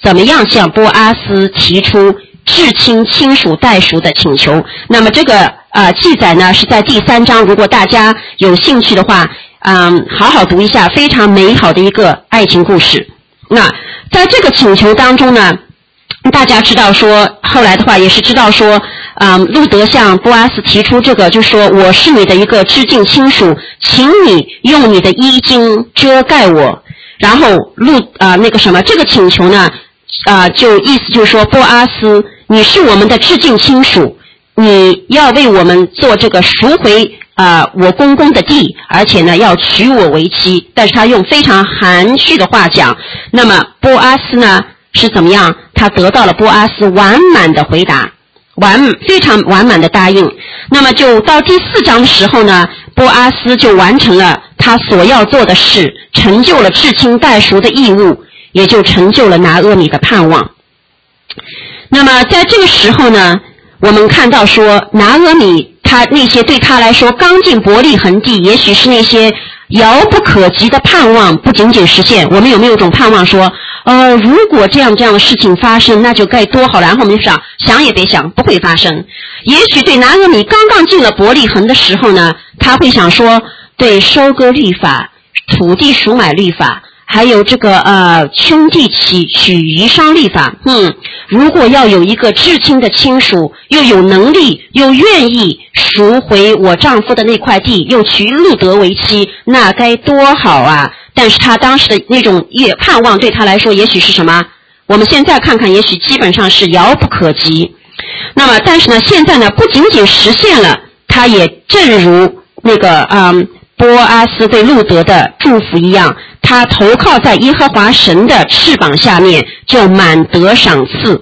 怎么样向波阿斯提出至亲亲属代赎的请求。那么这个呃记载呢是在第三章，如果大家有兴趣的话，嗯，好好读一下，非常美好的一个爱情故事。那在这个请求当中呢，大家知道说，后来的话也是知道说，嗯，路德向波阿斯提出这个，就说我是你的一个至近亲属，请你用你的衣襟遮盖我。然后路啊、呃、那个什么，这个请求呢，啊、呃、就意思就是说，波阿斯，你是我们的至近亲属，你要为我们做这个赎回啊、呃、我公公的地，而且呢要娶我为妻。但是他用非常含蓄的话讲，那么波阿斯呢是怎么样？他得到了波阿斯完满的回答，完非常完满的答应。那么就到第四章的时候呢，波阿斯就完成了他所要做的事，成就了至亲代赎的义务，也就成就了拿俄米的盼望。那么在这个时候呢，我们看到说，拿俄米他那些对他来说刚进伯利恒地，也许是那些遥不可及的盼望不仅仅实现。我们有没有一种盼望说，呃，如果这样这样的事情发生，那就该多好了。然后我们就想，想也别想，不会发生。也许对拿俄米刚刚进了伯利恒的时候呢，他会想说，对收割律法、土地赎买律法，还有这个呃兄弟娶娶遗孀律法，嗯，如果要有一个至亲的亲属，又有能力又愿意赎回我丈夫的那块地，又娶路德为妻，那该多好啊！但是他当时的那种也盼望对他来说，也许是什么？我们现在看看，也许基本上是遥不可及。那么，但是呢，现在呢，不仅仅实现了，他也正如那个嗯波阿斯对路德的祝福一样，他投靠在耶和华神的翅膀下面，就满得赏赐。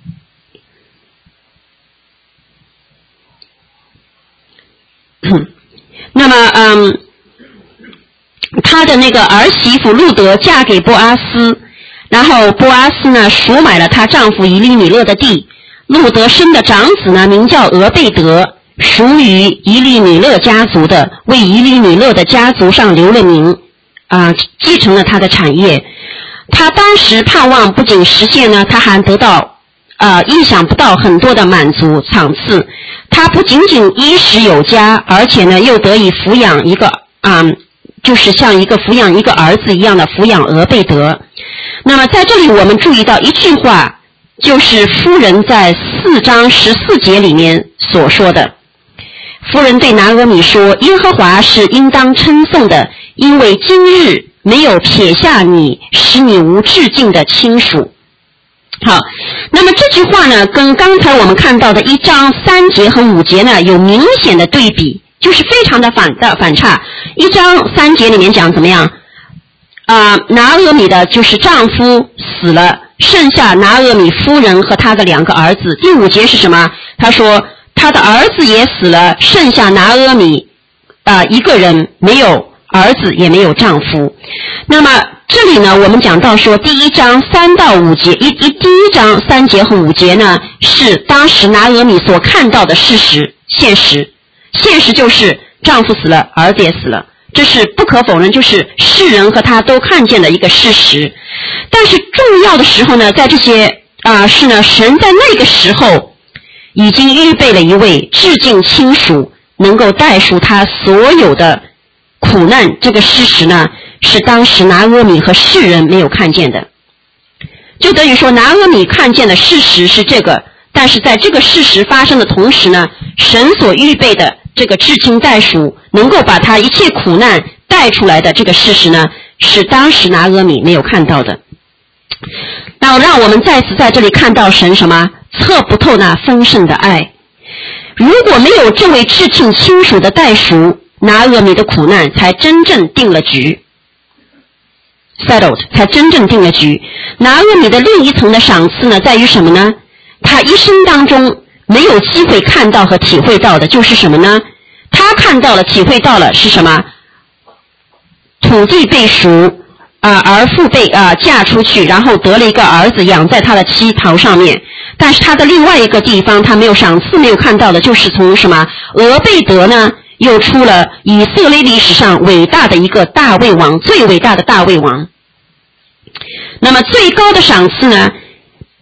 那么，嗯，他的那个儿媳妇路德嫁给波阿斯，然后波阿斯呢赎买了她丈夫以利米勒的地。路德生的长子呢名叫俄贝德，属于以利米勒家族的，为以利米勒的家族上留了名，啊、呃，继承了他的产业。他当时盼望不仅实现呢，他还得到呃意想不到很多的满足赏赐。他不仅仅衣食有加，而且呢又得以抚养一个啊、嗯，就是像一个抚养一个儿子一样的抚养俄贝德。那么在这里我们注意到一句话，就是夫人在四章十四节里面所说的。夫人对拿俄米说，耶和华是应当称颂的，因为今日没有撇下你，使你无至近的亲属。好，那么这句话呢，跟刚才我们看到的一章三节和五节呢，有明显的对比，就是非常的反的反差。一章三节里面讲怎么样？啊、呃，拿俄米的就是丈夫死了，剩下拿俄米夫人和他的两个儿子。第五节是什么？他说他的儿子也死了，剩下拿俄米啊、呃、一个人，没有儿子也没有丈夫。那么这里呢，我们讲到说，第一章三到五节，一一第一章三节和五节呢，是当时拿俄米所看到的事实，现实，现实就是丈夫死了，儿子也死了，这是不可否认，就是世人和他都看见的一个事实。但是重要的时候呢，在这些啊、呃、是呢，神在那个时候已经预备了一位至近亲属，能够代赎他所有的苦难。这个事实呢，是当时拿俄米和世人没有看见的。就等于说拿俄米看见的事实是这个，但是在这个事实发生的同时呢，神所预备的这个至亲代赎，能够把他一切苦难带出来的这个事实呢，是当时拿俄米没有看到的。那让我们再次在这里看到神什么？测不透那丰盛的爱。如果没有这位至亲亲属的代赎，拿俄米的苦难才真正定了局。settled 才真正定了局。拿俄米的另一层的赏赐呢，在于什么呢？他一生当中没有机会看到和体会到的就是什么呢？他看到了体会到了是什么？土地被赎啊、呃，儿妇被啊、呃、嫁出去，然后得了一个儿子养在他的妻头上面。但是他的另外一个地方他没有赏赐没有看到的，就是从什么？俄贝德呢又出了以色列历史上伟大的一个大卫王，最伟大的大卫王。那么最高的赏赐呢，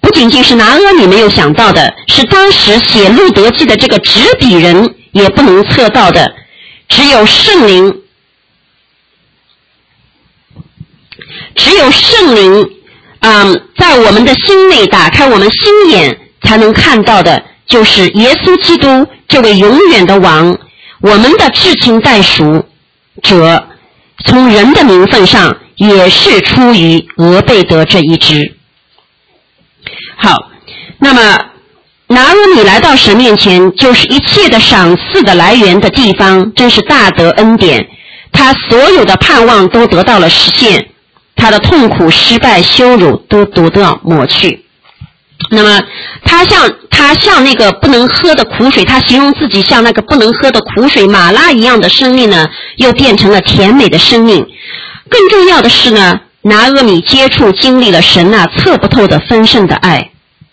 不仅仅是拿阿米没有想到的，是当时写路德记的这个执笔人也不能测到的。只有圣灵，只有圣灵，嗯，在我们的心内打开我们心眼，才能看到的，就是耶稣基督这位永远的王，我们的至亲代赎者，从人的名分上也是出于俄贝德这一支。好，那么拿阿米来到神面前，就是一切的赏赐的来源的地方，真是大得恩典。他所有的盼望都得到了实现，他的痛苦、失败、羞辱都得到抹去。那么他像他像那个不能喝的苦水，他形容自己像那个不能喝的苦水马拉一样的生命呢，又变成了甜美的生命。更重要的是呢，拿阿米接触经历了神那测不透的丰盛的爱。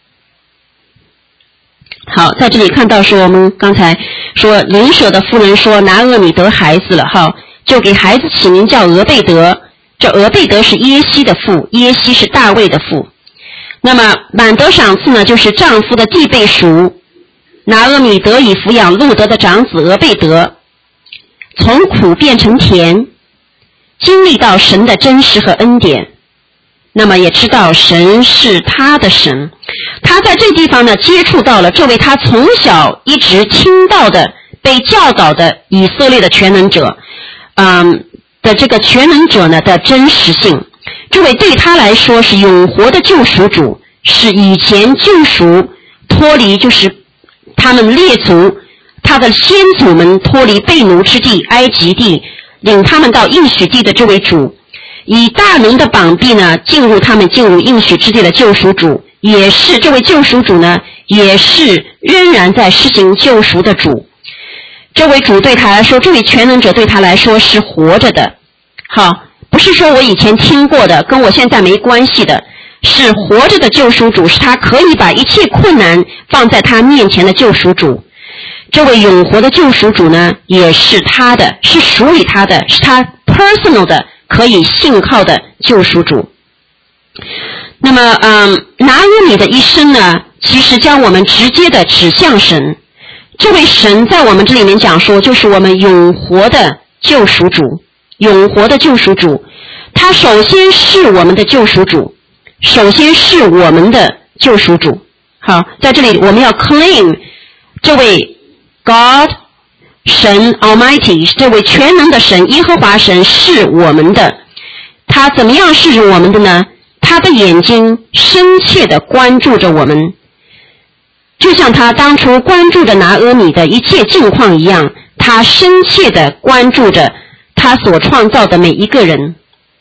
好，在这里看到说，我们刚才说邻舍的妇人说拿阿米得孩子了，哈，就给孩子起名叫俄贝德。这俄贝德是耶西的父，耶西是大卫的父。那么满得赏赐呢，就是丈夫的地被赎，拿阿米得以抚养路德的长子俄贝德，从苦变成甜，经历到神的真实和恩典。那么也知道神是他的神，他在这地方呢接触到了这位他从小一直听到的被教导的以色列的全能者，嗯的这个全能者呢的真实性。这位对他来说是永活的救赎主，是以前救赎脱离就是他们列祖他的先祖们脱离被奴之地埃及地，领他们到应许地的这位主，以大能的膀臂呢进入他们进入应许之地的救赎主，也是这位救赎主呢也是仍然在施行救赎的主。这位主对他来说，这位全能者对他来说是活着的。好，不是说我以前听过的跟我现在没关系的，是活着的救赎主，是他可以把一切困难放在他面前的救赎主。这位永活的救赎主呢也是他的，是属于他的，是他 personal 的可以信靠的救赎主。那么嗯，拿阿米的一生呢其实将我们直接的指向神。这位神在我们这里面讲说，就是我们永活的救赎主，永活的救赎主。他首先是我们的救赎主，首先是我们的救赎主。好，在这里我们要 claim 这位 God 神 Almighty， 这位全能的神耶和华神是我们的。他怎么样是我们的呢？他的眼睛深切地关注着我们，就像他当初关注着拿阿米的一切境况一样，他深切地关注着他所创造的每一个人。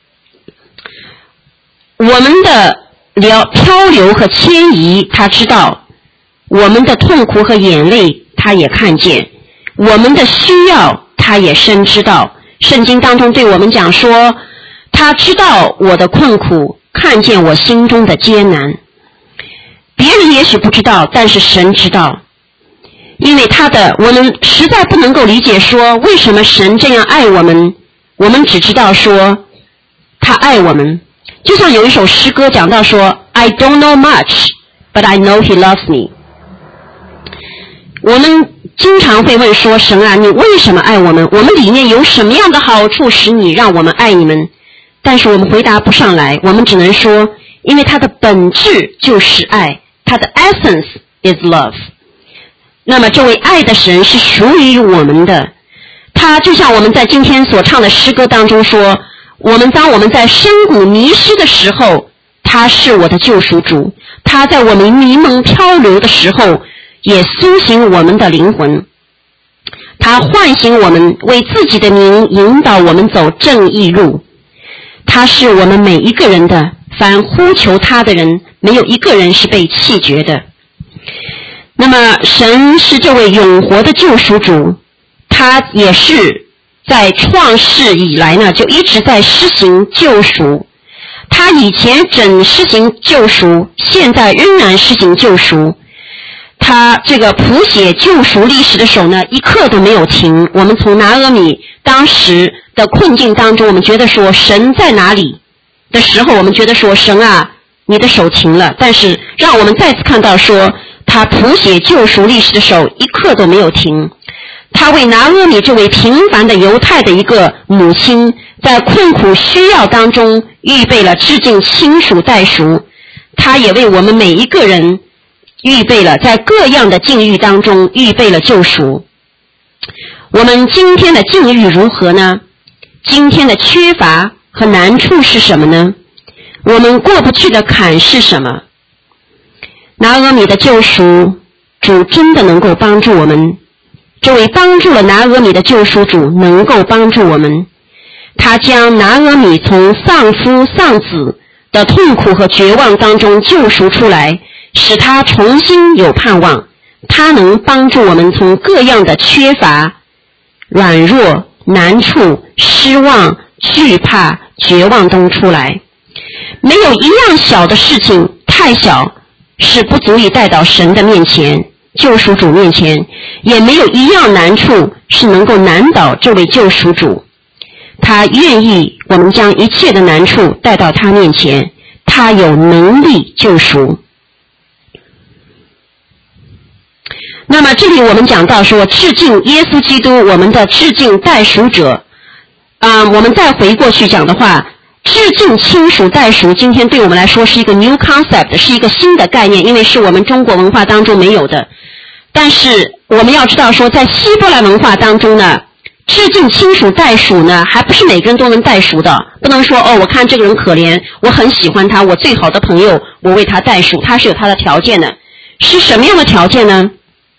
我们的漂流和迁移他知道，我们的痛苦和眼泪他也看见，我们的需要他也深知道。圣经当中对我们讲说，他知道我的困苦，看见我心中的艰难。别人也许不知道，但是神知道。因为他的，我们实在不能够理解说为什么神这样爱我们，我们只知道说他爱我们。就像有一首诗歌讲到说 I don't know much, but I know he loves me。 我们经常会问说，神啊，你为什么爱我们？我们里面有什么样的好处使你让我们爱你们？但是我们回答不上来，我们只能说，因为它的本质就是爱，它的 essence is love。 那么这位爱的神是属于我们的，他就像我们在今天所唱的诗歌当中说，我们当我们在深谷迷失的时候，他是我的救赎主，他在我们迷蒙漂流的时候也苏醒我们的灵魂，他唤醒我们，为自己的名引导我们走正义路。他是我们每一个人的，凡呼求他的人，没有一个人是被弃绝的。那么神是这位永活的救赎主，他也是在创世以来呢就一直在施行救赎。他以前整施行救赎，现在仍然施行救赎。他这个谱写救赎历史的手呢一刻都没有停。我们从拿阿米当时的困境当中，我们觉得说神在哪里的时候，我们觉得说神啊你的手停了，但是让我们再次看到说，他谱写救赎历史的手一刻都没有停。他为拿俄米这位平凡的犹太的一个母亲，在困苦需要当中预备了致敬亲属代赎，他也为我们每一个人预备了在各样的境遇当中预备了救赎。我们今天的境遇如何呢？今天的缺乏和难处是什么呢？我们过不去的坎是什么？拿俄米的救赎，主真的能够帮助我们。这位帮助了拿俄米的救赎主能够帮助我们，他将拿俄米从丧夫丧子的痛苦和绝望当中救赎出来，使他重新有盼望。他能帮助我们从各样的缺乏、软弱、难处、失望、惧怕、绝望中出来。没有一样小的事情太小是不足以带到神的面前，救赎主面前，也没有一样难处是能够难倒这位救赎主。他愿意我们将一切的难处带到他面前，他有能力救赎。那么这里我们讲到说，致敬耶稣基督，我们的致敬代赎者。啊、呃，我们再回过去讲的话，致敬亲属代赎，今天对我们来说是一个 new concept， 是一个新的概念，因为是我们中国文化当中没有的。但是我们要知道说，在希伯来文化当中呢，致敬亲属代赎呢，还不是每个人都能代赎的。不能说哦，我看这个人可怜，我很喜欢他，我最好的朋友，我为他代赎，他是有他的条件的。是什么样的条件呢？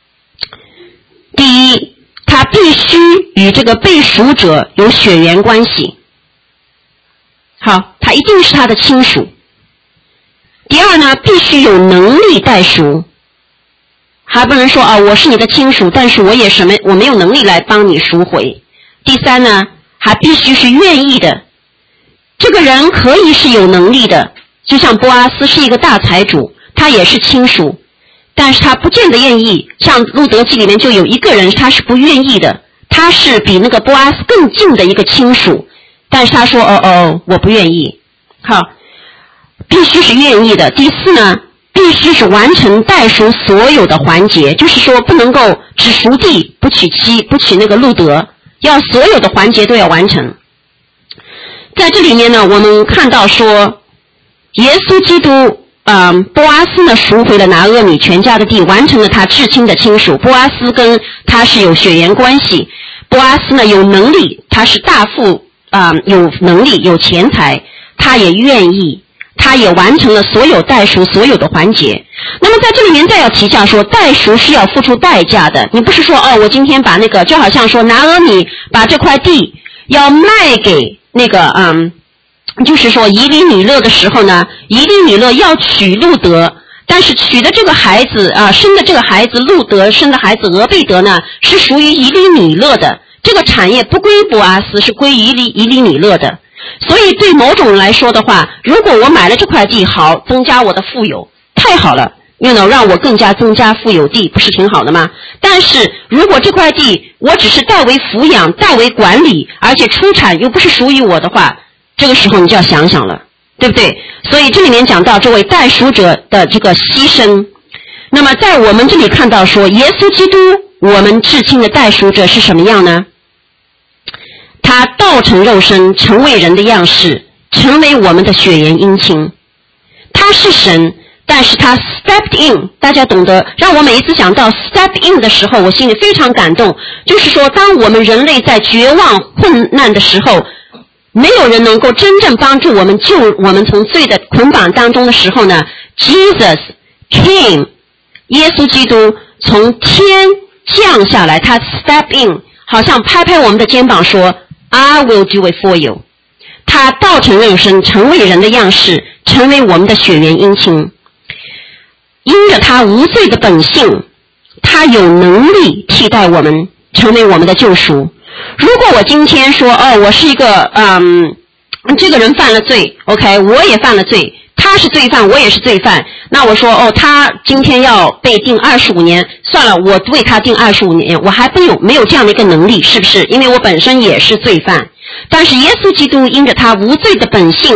第一，他必须与这个被赎者有血缘关系。好，他一定是他的亲属。第二呢，必须有能力代赎，还不能说啊，我是你的亲属，但是我也什么，我没有能力来帮你赎回。第三呢，还必须是愿意的。这个人可以是有能力的，就像波阿斯是一个大财主，他也是亲属，但是他不见得愿意。像路德记里面就有一个人，他是不愿意的，他是比那个波阿斯更近的一个亲属，但是他说哦哦，我不愿意。好，必须是愿意的。第四呢，必须是完成代赎所有的环节，就是说不能够只赎地不娶妻不娶那个路德，要所有的环节都要完成。在这里面呢，我们看到说，耶稣基督嗯，波阿斯呢赎回了拿俄米全家的地，完成了他至亲的亲属。波阿斯跟他是有血缘关系，波阿斯呢有能力，他是大富啊、嗯，有能力有钱财，他也愿意，他也完成了所有代赎所有的环节。那么在这里面再要提下说，代赎是要付出代价的。你不是说哦，我今天把那个，就好像说拿俄米把这块地要卖给那个嗯。就是说以利米勒的时候呢，以利米勒要娶路德，但是娶的这个孩子啊，生的这个孩子路德生的孩子俄贝德呢，是属于以利米勒的，这个产业不归波阿斯，是归以利以利米勒的。所以对某种人来说的话，如果我买了这块地，好增加我的富有，太好了，又能让我更加增加富有地，不是挺好的吗？但是如果这块地我只是代为抚养代为管理，而且出产又不是属于我的话，这个时候你就要想想了，对不对？所以这里面讲到这位代赎者的这个牺牲。那么在我们这里看到说，耶稣基督我们至亲的代赎者是什么样呢？他道成肉身，成为人的样式，成为我们的血缘姻亲。他是神，但是他 stepped in， 大家懂得，让我每一次讲到 step in 的时候，我心里非常感动。就是说当我们人类在绝望困难的时候，没有人能够真正帮助我们救我们从罪的捆绑当中的时候呢， Jesus came， 耶稣基督从天降下来，他 step in， 好像拍拍我们的肩膀说 I will do it for you。 他道成肉身，成为人的样式，成为我们的血缘姻亲。因着他无罪的本性，他有能力替代我们，成为我们的救赎。如果我今天说哦，我是一个嗯，这个人犯了罪 ，OK， 我也犯了罪，他是罪犯，我也是罪犯，那我说哦，他今天要被定二十五年，算了，我为他定二十五年，我还没有没有这样的一个能力，是不是？因为我本身也是罪犯。但是耶稣基督因着他无罪的本性，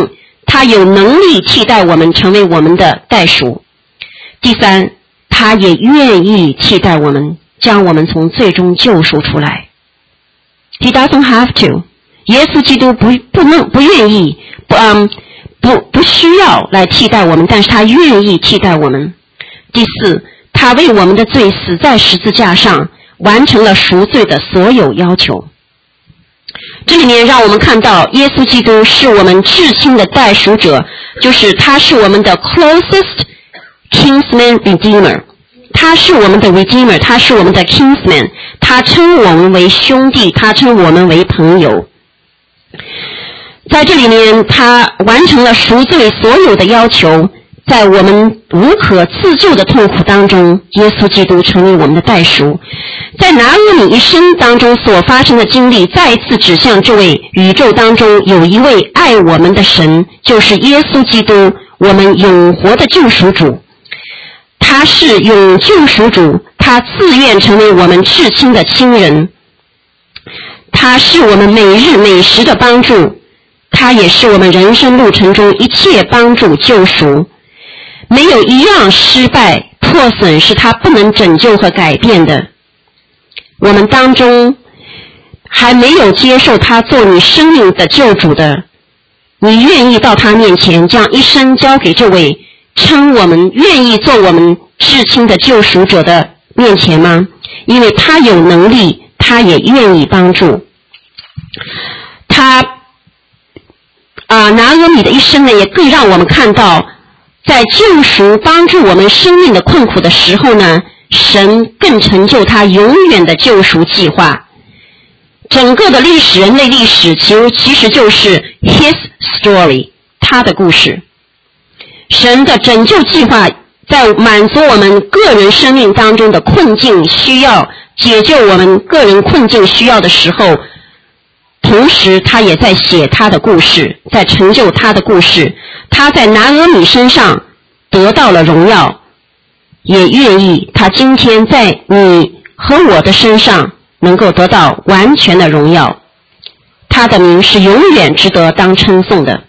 他有能力替代我们成为我们的代赎。第三，他也愿意替代我们，将我们从最终救赎出来。He doesn't have to。耶稣基督不不能不愿意不嗯不不需要来替代我们，但是他愿意替代我们。第四，他为我们的罪死在十字架上，完成了赎罪的所有要求。这里面让我们看到耶稣基督是我们至亲的代赎者，就是他是我们的 closest kinsman redeemer， 他是我们的 redeemer， 他是我们的 kinsman， 他称我们为兄弟，他称我们为朋友。在这里面他完成了赎罪所有的要求，在我们无可自救的痛苦当中，耶稣基督成为我们的代赎。在拿俄米一生当中所发生的经历，再一次指向这位宇宙当中有一位爱我们的神，就是耶稣基督，我们永活的救赎主。他是永救赎主，他自愿成为我们至亲的亲人，他是我们每日每时的帮助，他也是我们人生路程中一切帮助救赎。没有一样失败破损是他不能拯救和改变的。我们当中还没有接受他做你生命的救主的，你愿意到他面前将一生交给这位称我们愿意做我们至亲的救赎者的面前吗？因为他有能力，他也愿意帮助。他啊，拿俄米的一生呢，也更让我们看到在救赎帮助我们生命的困苦的时候呢，神更成就他永远的救赎计划。整个的历史，人类历史其实其实就是 his story， 他的故事。神的拯救计划在满足我们个人生命当中的困境需要，解救我们个人困境需要的时候，同时他也在写他的故事，在成就他的故事。他在拿俄米身上得到了荣耀，也愿意他今天在你和我的身上能够得到完全的荣耀。他的名是永远值得当称颂的。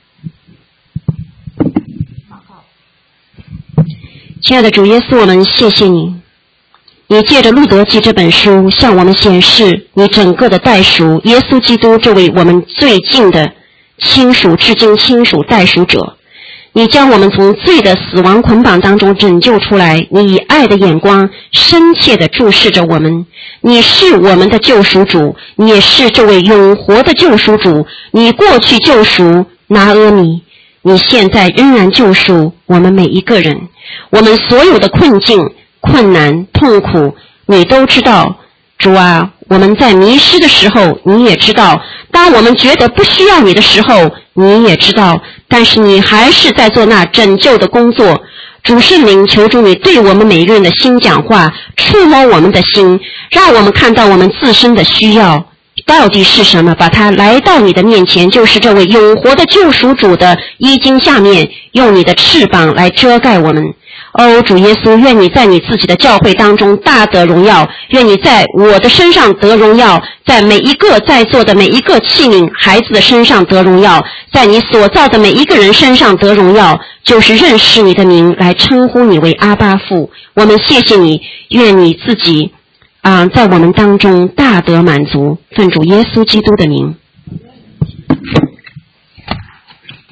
亲爱的主耶稣，我们谢谢你，你借着路德记这本书向我们显示你整个的代赎，耶稣基督这位我们最近的亲属，至今亲属代赎者。你将我们从罪的死亡捆绑当中拯救出来，你以爱的眼光深切地注视着我们。你是我们的救赎主，你也是这位永活的救赎主。你过去救赎拿俄米，你现在仍然救赎我们每一个人。我们所有的困境、困难、痛苦，你都知道。主啊，我们在迷失的时候你也知道，当我们觉得不需要你的时候你也知道，但是你还是在做那拯救的工作。主圣灵，求主你对我们每个人的心讲话，触摸我们的心，让我们看到我们自身的需要到底是什么，把它来到你的面前，就是这位永活的救赎主的衣襟下面，用你的翅膀来遮盖我们。哦，主耶稣，愿你在你自己的教会当中大得荣耀，愿你在我的身上得荣耀，在每一个在座的每一个器皿孩子的身上得荣耀，在你所造的每一个人身上得荣耀，就是认识你的名，来称呼你为阿爸父。我们谢谢你，愿你自己啊、呃，在我们当中大得满足，奉主耶稣基督的名。